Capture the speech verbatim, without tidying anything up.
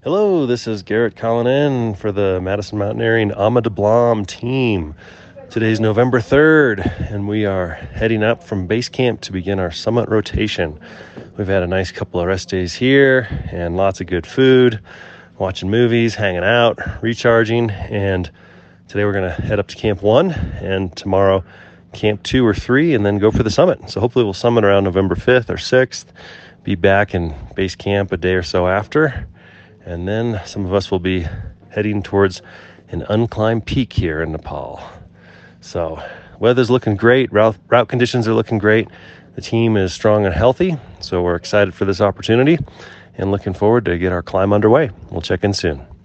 Hello, this is Garrett calling in for the Madison Mountaineering Ama de Blam team. Today's November third, and we are heading up from base camp to begin our summit rotation. We've had a nice couple of rest days here and lots of good food, watching movies, hanging out, recharging, and today we're going to head up to Camp one, and tomorrow Camp two or three, and then go for the summit. So hopefully we'll summit around November fifth or sixth, be back in base camp a day or so after. And then some of us will be heading towards an unclimbed peak here in Nepal. So weather's looking great. Route, route conditions are looking great. The team is strong and healthy. So we're excited for this opportunity and looking forward to get our climb underway. We'll check in soon.